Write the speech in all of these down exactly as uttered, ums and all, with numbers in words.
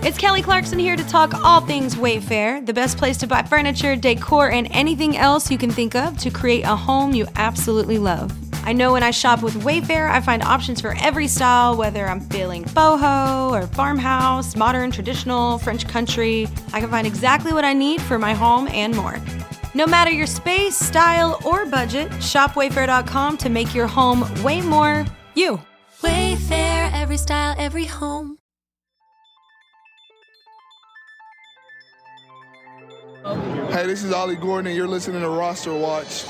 It's Kelly Clarkson here to talk all things Wayfair, the best place to buy furniture, decor, and anything else you can think of to create a home you absolutely love. I know when I shop with Wayfair, I find options for every style, whether I'm feeling boho or farmhouse, modern, traditional, French country. I can find exactly what I need for my home and more. No matter your space, style, or budget, shop wayfair dot com to make your home way more you. Wayfair, every style, every home. Hey, this is Ollie Gordon, and you're listening to Roster Watch.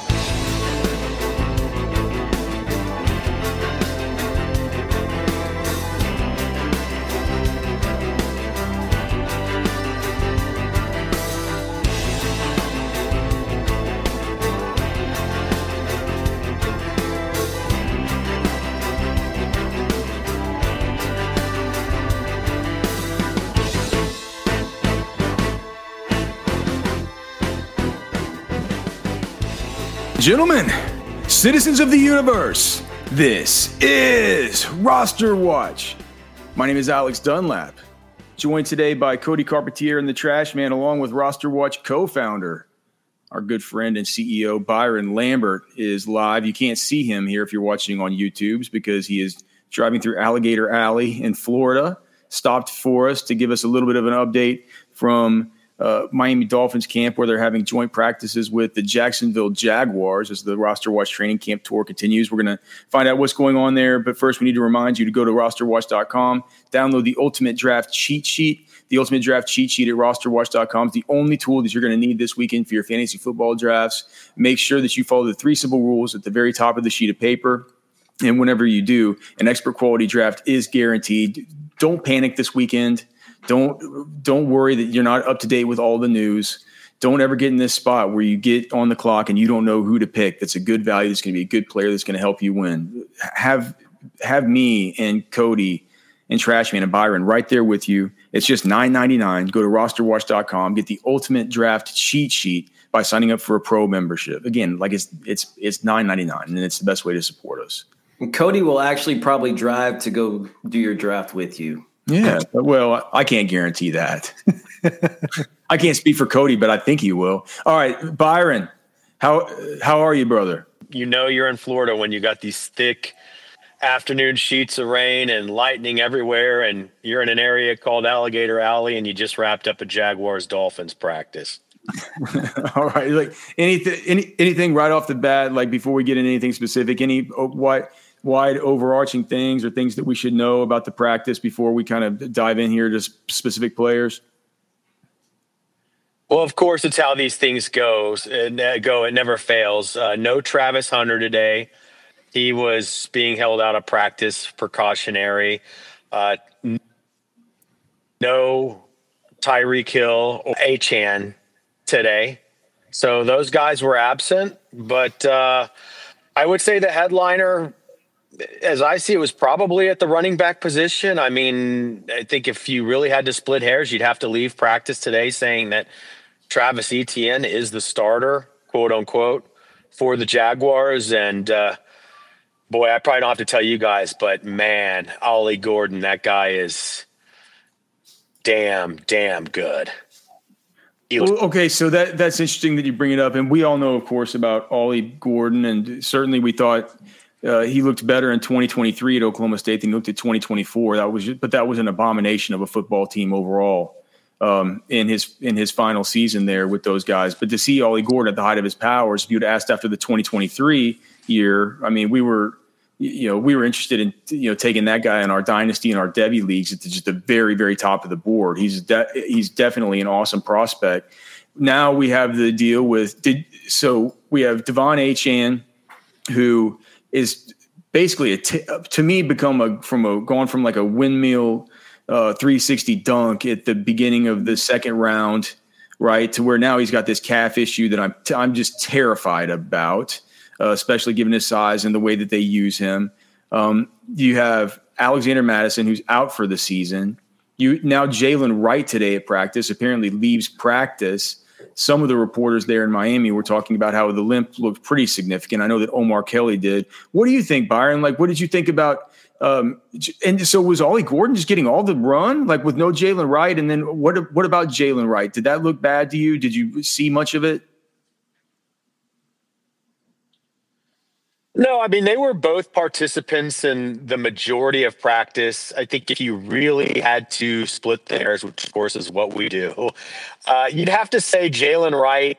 Gentlemen, citizens of the universe, this is Roster Watch. My name is Alex Dunlap, joined today by Cody Carpentier and the Trash Man, along with Roster Watch co-founder, our good friend and C E O Byron Lambert is live. You can't see him here if you're watching on YouTube because he is driving through Alligator Alley in Florida, stopped for us to give us a little bit of an update from Uh, Miami Dolphins camp, where they're having joint practices with the Jacksonville Jaguars as the Roster Watch training camp tour continues. We're going to find out what's going on there. But first, we need to remind you to go to roster watch dot com, download the Ultimate Draft cheat sheet. The Ultimate Draft cheat sheet at roster watch dot com is the only tool that you're going to need this weekend for your fantasy football drafts. Make sure that you follow the three simple rules at the very top of the sheet of paper. And whenever you do, an expert quality draft is guaranteed. Don't panic this weekend. Don't don't worry that you're not up to date with all the news. Don't ever get in this spot where you get on the clock and you don't know who to pick. That's a good value. That's going to be a good player that's going to help you win. Have have me and Cody and Trashman and Byron right there with you. It's just nine ninety-nine. Go to roster watch dot com. Get the Ultimate Draft cheat sheet by signing up for a pro membership. Again, like it's it's it's nine ninety-nine, and it's the best way to support us. And Cody will actually probably drive to go do your draft with you. Yeah, well, I can't guarantee that. I can't speak for Cody, but I think he will. All right, Byron, how how are you, brother? You know you're in Florida when you got these thick afternoon sheets of rain and lightning everywhere, and you're in an area called Alligator Alley, and you just wrapped up a Jaguars Dolphins practice. All right, like anything, any anything right off the bat, like before we get into anything specific, any what? wide overarching things or things that we should know about the practice before we kind of dive in here to specific players? Well, of course, it's how these things goes. It, go. It never fails. Uh, no Travis Hunter today. He was being held out of practice, precautionary. Uh, no Tyreek Hill or Achane today. So those guys were absent. But uh, I would say the headliner, as I see it, was probably at the running back position. I mean, I think if you really had to split hairs, you'd have to leave practice today saying that Travis Etienne is the starter, quote unquote, for the Jaguars. And uh, boy, I probably don't have to tell you guys, but man, Ollie Gordon, that guy is damn, damn good. Was- well, okay, so that that's interesting that you bring it up. And we all know, of course, about Ollie Gordon. And certainly we thought – Uh, he looked better in twenty twenty-three at Oklahoma State than he looked at twenty twenty-four. That was, just, but that was an abomination of a football team overall um, in his in his final season there with those guys. But to see Ollie Gordon at the height of his powers, if you'd asked after the twenty twenty-three year, I mean, we were, you know, we were interested in you know taking that guy in our dynasty and our Devy leagues at just the very very top of the board. He's de- he's definitely an awesome prospect. Now we have the deal with did so we have Devon Achane, who is basically a t- to me become a from a gone from like a windmill uh, three sixty dunk at the beginning of the second round, right, to where now he's got this calf issue that I'm t- I'm just terrified about, uh, especially given his size and the way that they use him. Um, you have Alexander Madison, who's out for the season. You now Jalen Wright today at practice apparently leaves practice some of the reporters there in Miami were talking about how the limp looked pretty significant. I know that Omar Kelly did. What do you think, Byron? Like, what did you think about um, – and so was Ollie Gordon just getting all the run, like with no Jalen Wright? And then what What about Jalen Wright? Did that look bad to you? Did you see much of it? No, I mean, they were both participants in the majority of practice. I think if you really had to split the hairs, which of course is what we do, uh, you'd have to say Jalen Wright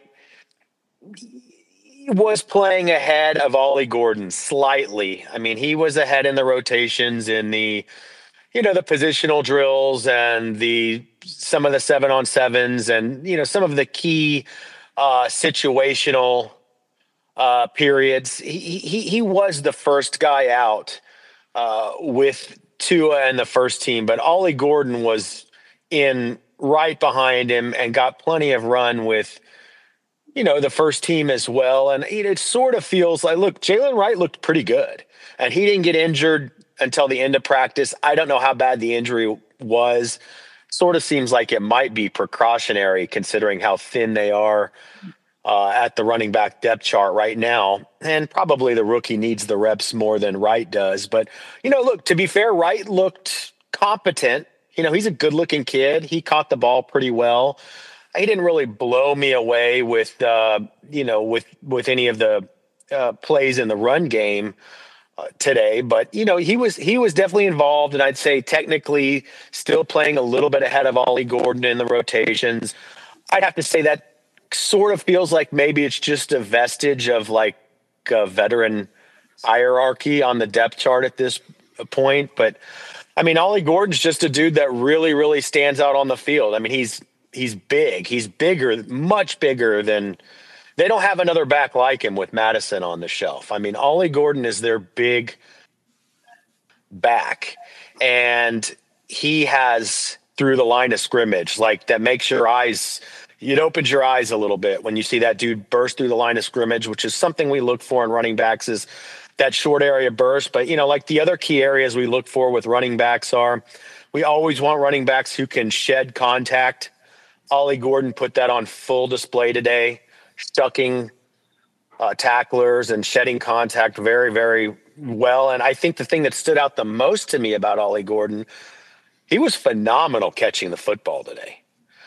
was playing ahead of Ollie Gordon slightly. I mean, he was ahead in the rotations in the, you know, the positional drills and the, some of the seven on sevens and, you know, some of the key uh, situational Uh, periods. He, he he was the first guy out uh, with Tua and the first team, but Ollie Gordon was in right behind him and got plenty of run with, you know, the first team as well. And it, it sort of feels like, look, Jalen Wright looked pretty good, and he didn't get injured until the end of practice. I don't know how bad the injury was. Sort of seems like it might be precautionary considering how thin they are Uh, at the running back depth chart right now. And probably the rookie needs the reps more than Wright does. But, you know, look, to be fair, Wright looked competent. You know, he's a good looking kid. He caught the ball pretty well. He didn't really blow me away with, uh, you know, with, with any of the uh, plays in the run game uh, today. But, you know, he was, he was definitely involved. And I'd say technically still playing a little bit ahead of Ollie Gordon in the rotations. I'd have to say that sort of feels like maybe it's just a vestige of like a veteran hierarchy on the depth chart at this point. But I mean, Ollie Gordon's just a dude that really, really stands out on the field. I mean, he's, he's big, he's bigger, much bigger than they don't have another back like him with Madison on the shelf. I mean, Ollie Gordon is their big back, and he has through the line of scrimmage, like that makes your eyes, it opens your eyes a little bit when you see that dude burst through the line of scrimmage, which is something we look for in running backs, is that short area burst. But, you know, like the other key areas we look for with running backs are, we always want running backs who can shed contact. Ollie Gordon put that on full display today, stucking uh, tacklers and shedding contact very, very well. And I think the thing that stood out the most to me about Ollie Gordon, he was phenomenal catching the football today.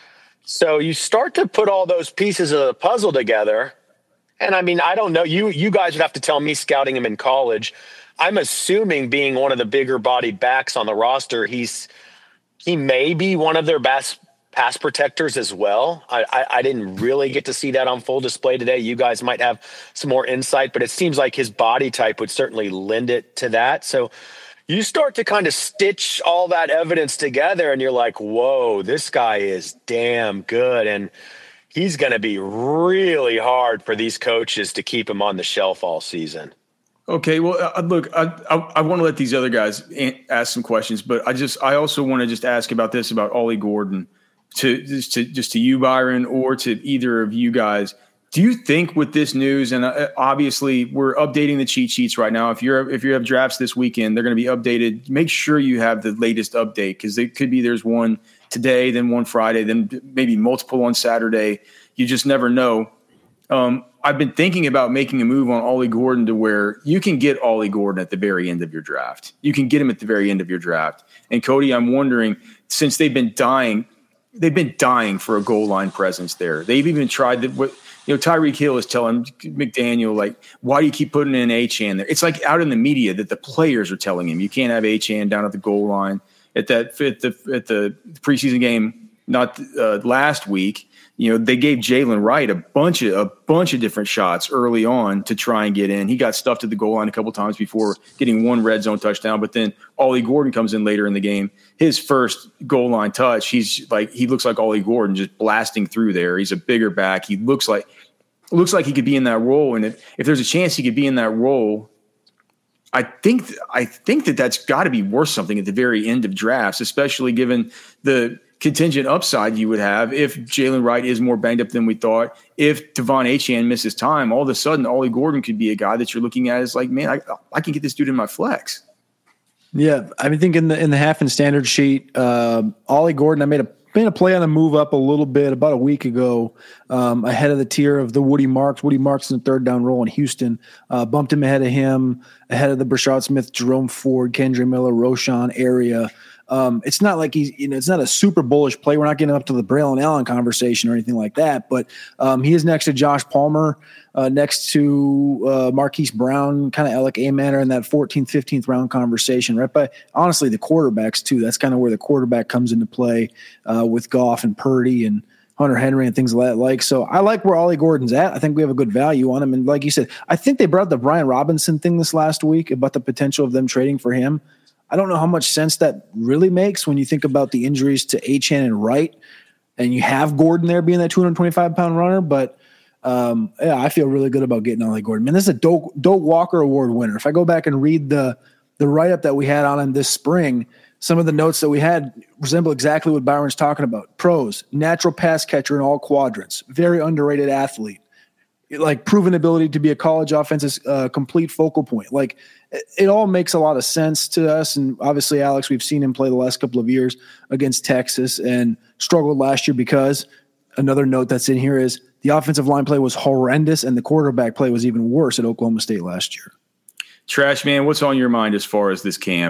So you start to put all those pieces of the puzzle together. And I mean, I don't know, you, you guys would have to tell me scouting him in college. I'm assuming being one of the bigger bodied backs on the roster, he's, he may be one of their best pass protectors as well. I, I, I didn't really get to see that on full display today. You guys might have some more insight, but it seems like his body type would certainly lend it to that. So you start to kind of stitch all that evidence together and you're like, whoa, this guy is damn good. And he's going to be really hard for these coaches to keep him on the shelf all season. Okay. Well, uh, look, I, I, I want to let these other guys ask some questions, but I just, I also want to just ask about this, about Ollie Gordon to just to, just to you, Byron, or to either of you guys. Do you think with this news, and obviously we're updating the cheat sheets right now. If you're if you have drafts this weekend, they're going to be updated. Make sure you have the latest update, because it could be there's one today, then one Friday, then maybe multiple on Saturday. You just never know. Um, I've been thinking about making a move on Ollie Gordon to where you can get Ollie Gordon at the very end of your draft. You can get him at the very end of your draft. And Cody, I'm wondering, since they've been dying, they've been dying for a goal line presence there. They've even tried that. What you know, Tyreek Hill is telling McDaniel, like, why do you keep putting in Achane there? It's like out in the media that the players are telling him you can't have Achane down at the goal line. At that at the at the preseason game, not uh, last week, you know, they gave Jalen Wright a bunch of a bunch of different shots early on to try and get in. He got stuffed at the goal line a couple times before getting one red zone touchdown. But then Ollie Gordon comes in later in the game. His first goal line touch, he's like he looks like Ollie Gordon just blasting through there. He's a bigger back. He looks like looks like he could be in that role. And if, if there's a chance he could be in that role, I think I think that that's got to be worth something at the very end of drafts, especially given the contingent upside you would have if Jalen Wright is more banged up than we thought. If Devon Achane misses time, all of a sudden Ollie Gordon could be a guy that you're looking at as like, man, I, I can get this dude in my flex. Yeah, I mean, think in the in the half and standard sheet, uh, Ollie Gordon, I made a made a play on a move up a little bit about a week ago, um, ahead of the tier of the Woody Marks. Woody Marks in the third down role in Houston, uh, bumped him ahead of him, ahead of the Brashad Smith, Jerome Ford, Kendre Miller, Roshan area. Um, it's not like he's, you know, it's not a super bullish play. We're not getting up to the Braylon Allen conversation or anything like that, but um, he is next to Josh Palmer, uh, next to uh, Marquise Brown, kind of Alec Amander in that fourteenth, fifteenth round conversation, right? But honestly, the quarterbacks too, that's kind of where the quarterback comes into play uh, with Goff and Purdy and Hunter Henry and things like that. Like, so I like where Ollie Gordon's at. I think we have a good value on him. And like you said, I think they brought the Brian Robinson thing this last week about the potential of them trading for him. I don't know how much sense that really makes when you think about the injuries to Achane and Wright, and you have Gordon there being that two hundred twenty-five pound runner. But um, yeah, I feel really good about getting Ollie Gordon. Man, this is a Doak, Doak Walker Award winner. If I go back and read the the write up that we had on him this spring, some of the notes that we had resemble exactly what Byron's talking about. Pros: natural pass catcher in all quadrants, very underrated athlete, like proven ability to be a college offense's uh, complete focal point. Like, it all makes a lot of sense to us. And obviously, Alex, we've seen him play the last couple of years against Texas and struggled last year because another note that's in here is the offensive line play was horrendous and the quarterback play was even worse at Oklahoma State last year. Trash man, what's on your mind as far as this camp?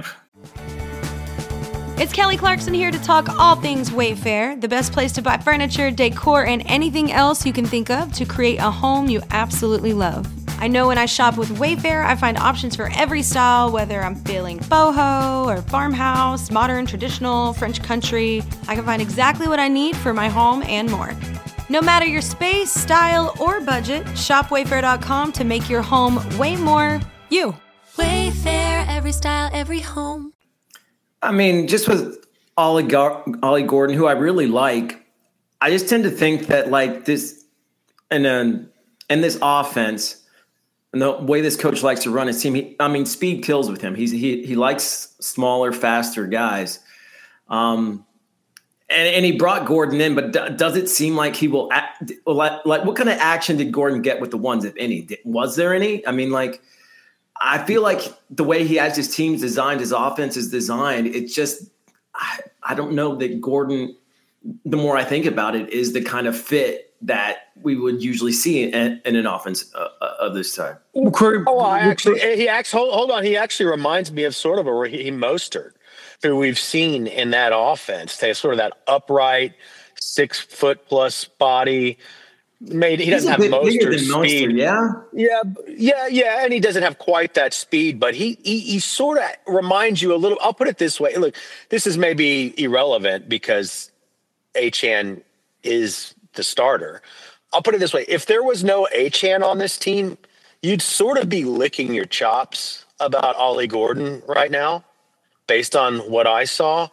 It's Kelly Clarkson here to talk all things Wayfair, the best place to buy furniture, decor, and anything else you can think of to create a home you absolutely love. I know when I shop with Wayfair, I find options for every style, whether I'm feeling boho or farmhouse, modern, traditional, French country. I can find exactly what I need for my home and more. No matter your space, style, or budget, shop wayfair dot com to make your home way more you. Wayfair, every style, every home. I mean, just with Ollie, Gar- Ollie Gordon, who I really like, I just tend to think that like this, and then and this offense, and the way this coach likes to run his team, he, I mean, speed kills with him. He's he he likes smaller, faster guys, um, and and he brought Gordon in. But d- does it seem like he will act, like like what kind of action did Gordon get with the ones, if any? Did, was there any? I mean, like. I feel like the way he has his teams designed, his offense is designed, it just, I, I don't know that Gordon, the more I think about it, is the kind of fit that we would usually see in, in an offense uh, of this type. Oh, I actually, he acts, hold, hold on. He actually reminds me of sort of a Raheem Mostert, who we've seen in that offense. They sort of that upright, six foot plus body. Made he doesn't have Mostert's speed, Mostert, yeah, yeah, yeah, yeah, and he doesn't have quite that speed, but he he, he sort of reminds you a little. I'll put it this way: look, this is maybe irrelevant because Achane is the starter. I'll put it this way: if there was no Achane on this team, you'd sort of be licking your chops about Ollie Gordon right now, based on what I saw.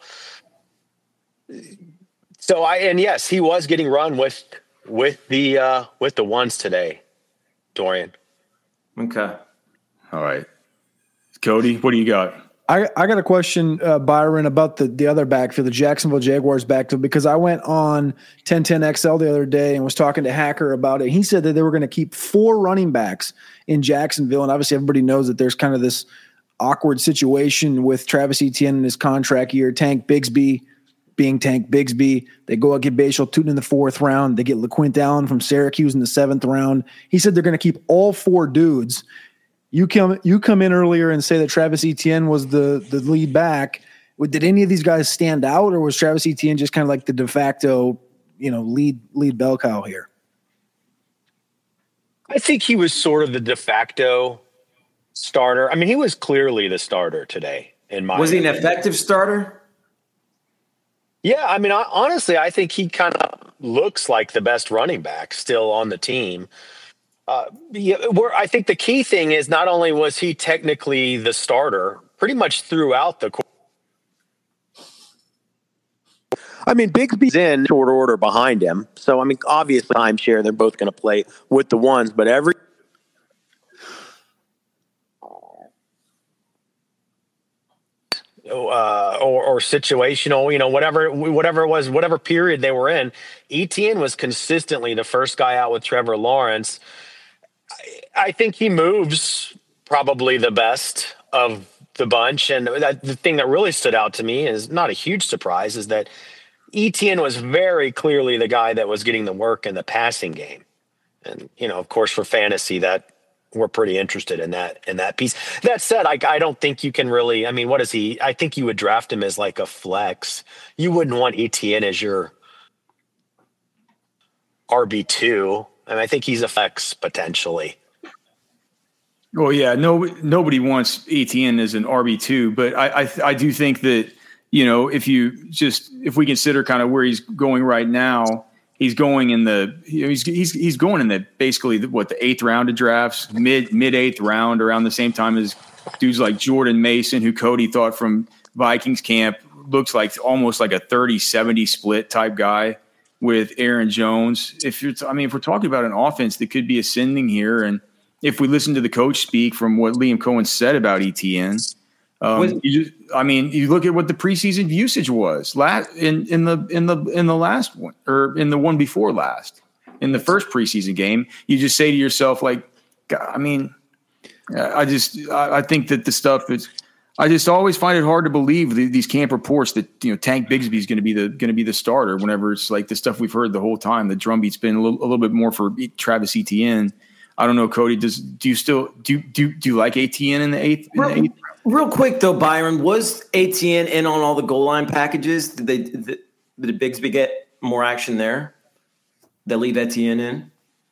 So I and yes, he was getting run with. With the uh, with the ones today, Dorian. Okay. All right. Cody, what do you got? I, I got a question, uh, Byron, about the, the other backfield, the Jacksonville Jaguars backfield, because I went on ten ten X L the other day and was talking to Hacker about it. He said that they were going to keep four running backs in Jacksonville, and obviously everybody knows that there's kind of this awkward situation with Travis Etienne in his contract year, Tank Bigsby being Tank Bigsby. They go out get Bashal Tootin in the fourth round. They get LaQuint Allen from Syracuse in the seventh round. He said they're going to keep all four dudes. You come you come in earlier and say that Travis Etienne was the, the lead back. Did any of these guys stand out, or was Travis Etienne just kind of like the de facto, you know, lead lead bell cow here? I think he was sort of the de facto starter. I mean, he was clearly the starter today. In my was he an opinion. effective starter? Yeah, I mean, I, honestly, I think he kind of looks like the best running back still on the team. Uh, yeah, where I think the key thing is not only was he technically the starter pretty much throughout the course. I mean, Bigsby's in short order behind him. So, I mean, obviously, timeshare, they're both going to play with the ones, but every Uh, or, or situational, you know, whatever, whatever it was, whatever period they were in, Etienne was consistently the first guy out with Trevor Lawrence. I, I think he moves probably the best of the bunch. And that, the thing that really stood out to me is not a huge surprise is that Etienne was very clearly the guy that was getting the work in the passing game. And, you know, of course, for fantasy, that we're pretty interested in that in that piece. That said, I, I don't think you can really, I mean, what is he? I think you would draft him as like a flex. You wouldn't want Etienne as your R B two. And I think he's a flex potentially. Well, yeah, no, nobody wants Etienne as an R B two, but I, I, I do think that, you know, if you just, if we consider kind of where he's going right now, he's going in the, you know, he's, he's, he's going in the, basically the, what, the eighth round of drafts, mid, mid eighth round, around the same time as dudes like Jordan Mason, who Cody thought from Vikings camp looks like almost like a thirty seventy split type guy with Aaron Jones. If you're, I mean, if we're talking about an offense that could be ascending here, and if we listen to the coach speak from what Liam Cohen said about Etienne, um, you just, I mean, you look at what the preseason usage was last in, in the in the in the last one, or in the one before last, in the first preseason game. You just say to yourself, like, God, I mean, I just I, I think that the stuff is. I just always find it hard to believe the, these camp reports that, you know, Tank Bigsby is going to be the going to be the starter. Whenever it's like the stuff we've heard the whole time, the drumbeat's been a little, a little bit more for Travis Etienne. I don't know, Cody. Does do you still do do do you like Etienne in the eighth? In real, the eighth? real quick though, Byron, was Etienne in on all the goal line packages? Did they did, did Bigsby get more action there? They leave Etienne in.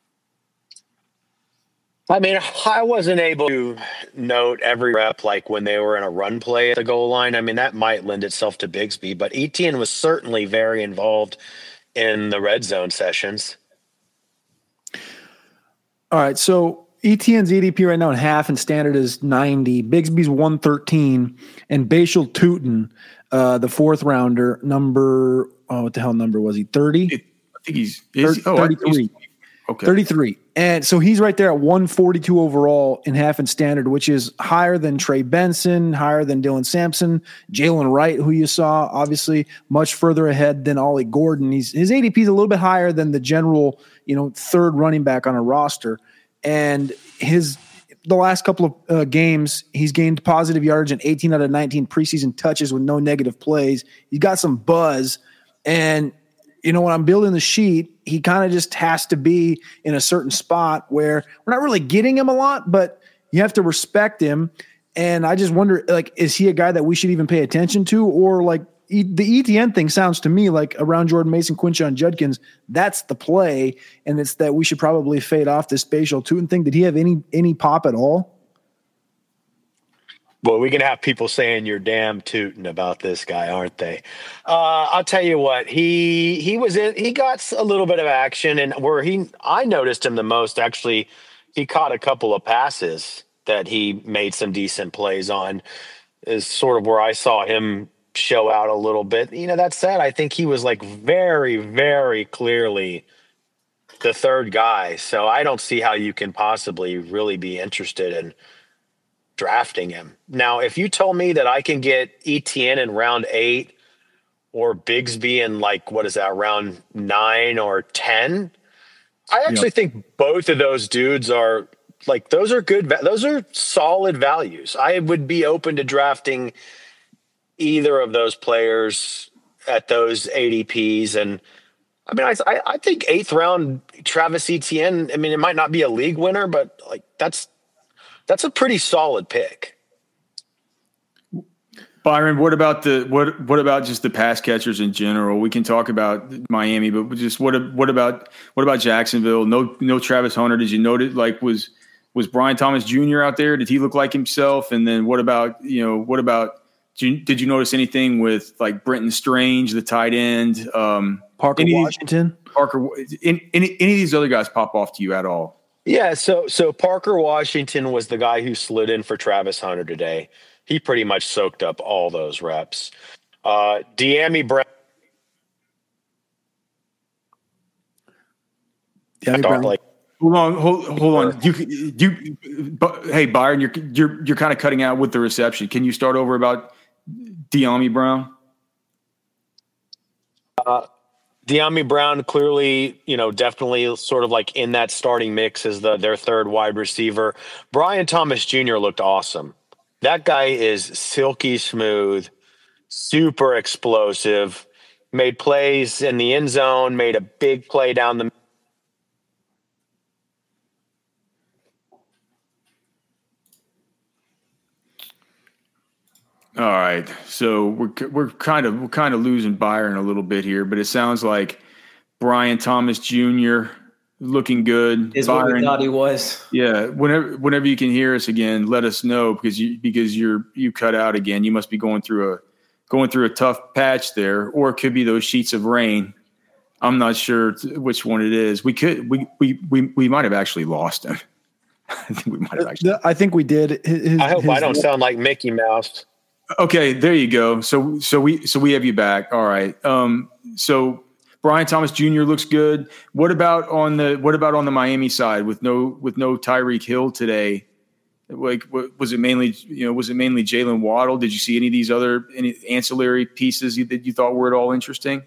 I mean, I wasn't able to note every rep like when they were in a run play at the goal line. I mean, that might lend itself to Bigsby, but Etienne was certainly very involved in the red zone sessions. All right, so Etienne's A D P right now in half and standard is ninety. Bigsby's one thirteen, and Bashal Tutin, uh, the fourth rounder, number oh, what the hell number was he? thirty? I think he's is, oh, thirty-three. Okay. thirty-three. And so he's right there at one forty-two overall in half and standard, which is higher than Trey Benson, higher than Dylan Sampson, Jalen Wright, who you saw, obviously much further ahead than Ollie Gordon. He's, his A D P is a little bit higher than the general, you know, third running back on a roster. And his the last couple of uh, games, he's gained positive yardage in eighteen out of nineteen preseason touches with no negative plays. He's got some buzz. And you know, when I'm building the sheet, he kind of just has to be in a certain spot where we're not really getting him a lot, but you have to respect him. And I just wonder, like, is he a guy that we should even pay attention to? Or like e- the E T N thing sounds to me like around Jordan Mason, Quinshon Judkins, that's the play. And it's that we should probably fade off this Bashal Tutin thing. Did he have any, any pop at all? Well, we can have people saying you're damn tootin' about this guy, aren't they? Uh, I'll tell you what, he he was in, he got a little bit of action, and where he I noticed him the most, actually, he caught a couple of passes that he made some decent plays on, is sort of where I saw him show out a little bit. You know, that said, I think he was like very, very clearly the third guy. So I don't see how you can possibly really be interested in drafting him. Now, if you told me that I can get Etienne in round eight or Bigsby in like, what is that, round nine or ten, I actually yep. think both of those dudes are like, those are good. Those are solid values. I would be open to drafting either of those players at those A D Ps. And I mean, I, I think eighth round Travis Etienne, I mean, it might not be a league winner, but like that's, That's a pretty solid pick. Byron, what about the what what about just the pass catchers in general? We can talk about Miami, but just what what about what about Jacksonville? No no Travis Hunter. Did you notice, like, was was Brian Thomas Junior out there? Did he look like himself? And then what about, you know, what about did you, did you notice anything with like Brenton Strange, the tight end, um, Parker Washington? Parker any, any any of these other guys pop off to you at all? Yeah, so so Parker Washington was the guy who slid in for Travis Hunter today. He pretty much soaked up all those reps. Uh, Dyami Brown. Dyami Brown. Like, hold on, hold, hold on. You you, but, hey Byron, you're you're you're kind of cutting out with the reception. Can you start over about Dyami Brown? Uh, Dyami Brown clearly, you know, definitely sort of like in that starting mix as the their third wide receiver. Brian Thomas Junior looked awesome. That guy is silky smooth, super explosive. made plays in the end zone, made a big play down the All right, so we're we're kind of we're kind of losing Byron a little bit here, but it sounds like Brian Thomas Junior looking good. Is Byron, what we thought he was. Yeah, whenever whenever you can hear us again, let us know because you because you're you cut out again. You must be going through a going through a tough patch there, or it could be those sheets of rain. I'm not sure which one it is. We could we we we, we might have actually lost him. I think we might have actually. I think we did. His, I hope his, I don't sound like Mickey Mouse. Okay, there you go. So so we so we have you back. All right. Um, so Brian Thomas Junior looks good. What about on the what about on the Miami side with no with no Tyreek Hill today? Like, was it mainly you know was it mainly Jalen Waddle? Did you see any of these other any ancillary pieces that you thought were at all interesting?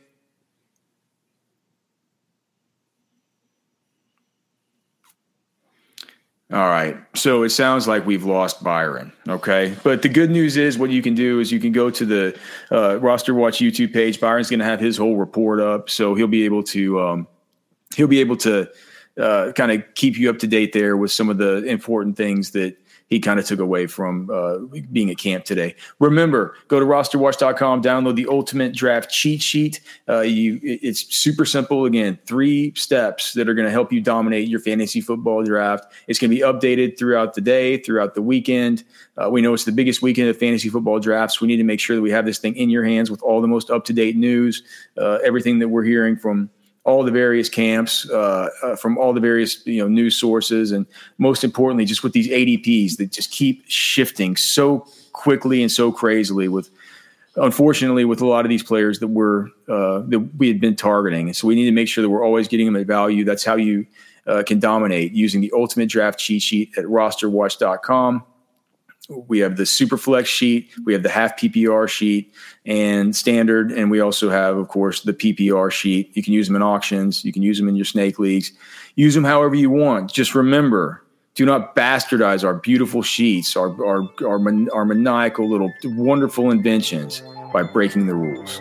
All right. So it sounds like we've lost Byron. Okay. But the good news is what you can do is you can go to the uh, Roster Watch YouTube page. Byron's going to have his whole report up. So he'll be able to, um, he'll be able to uh, kind of keep you up to date there with some of the important things that he kind of took away from uh, being at camp today. Remember, go to roster watch dot com, download the Ultimate Draft cheat sheet. Uh, you, it's super simple. Again, three steps that are going to help you dominate your fantasy football draft. It's going to be updated throughout the day, throughout the weekend. Uh, we know it's the biggest weekend of fantasy football drafts. We need to make sure that we have this thing in your hands with all the most up-to-date news, uh, everything that we're hearing from all the various camps, uh, uh, from all the various you know news sources, and most importantly, just with these A D Ps that just keep shifting so quickly and so crazily. With unfortunately, with a lot of these players that we're uh, that we had been targeting, so we need to make sure that we're always getting them at value. That's how you uh, can dominate using the Ultimate Draft cheat sheet at roster watch dot com. We have the super flex sheet, we have the half P P R sheet and standard. And we also have, of course, the P P R sheet. You can use them in auctions. You can use them in your snake leagues, use them however you want. Just remember, do not bastardize our beautiful sheets, our, our, our, man, our maniacal little wonderful inventions by breaking the rules.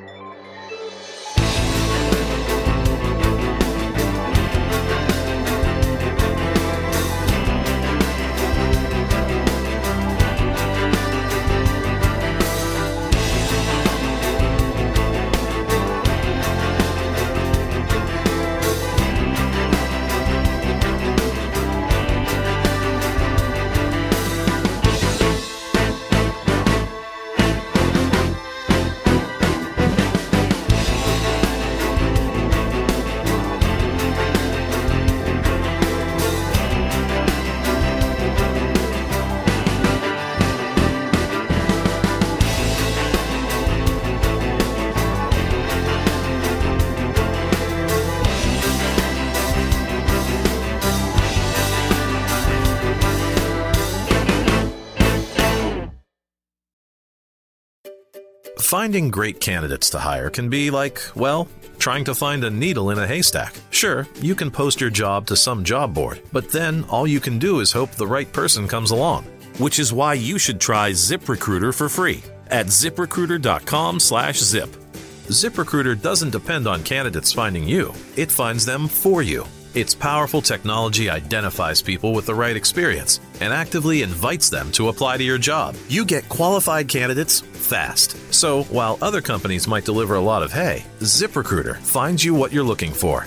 Finding great candidates to hire can be like, well, trying to find a needle in a haystack. Sure, you can post your job to some job board, but then all you can do is hope the right person comes along. Which is why you should try ZipRecruiter for free at zip recruiter dot com slash zip. ZipRecruiter doesn't depend on candidates finding you. It finds them for you. Its powerful technology identifies people with the right experience and actively invites them to apply to your job. You get qualified candidates fast. So while other companies might deliver a lot of hay, ZipRecruiter finds you what you're looking for.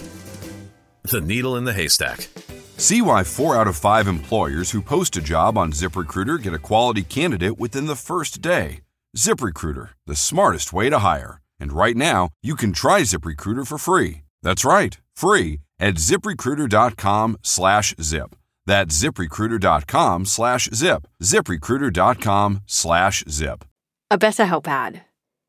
The needle in the haystack. See why four out of five employers who post a job on ZipRecruiter get a quality candidate within the first day. ZipRecruiter, the smartest way to hire. And right now, you can try ZipRecruiter for free. That's right, free at zip recruiter dot com slash zip. That's zip recruiter dot com slash zip. zip recruiter dot com slash zip. A BetterHelp ad.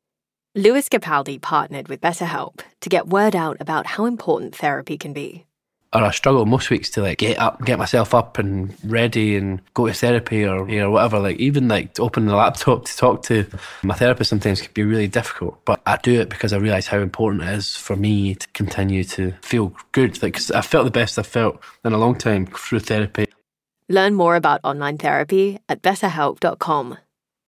Lewis Capaldi partnered with BetterHelp to get word out about how important therapy can be. Or I struggle most weeks to like get up, get myself up and ready and go to therapy or you know whatever. Like even like to open the laptop to talk to my therapist sometimes can be really difficult. But I do it because I realise how important it is for me to continue to feel good. Like 'cause I felt the best I've felt in a long time through therapy. Learn more about online therapy at better help dot com.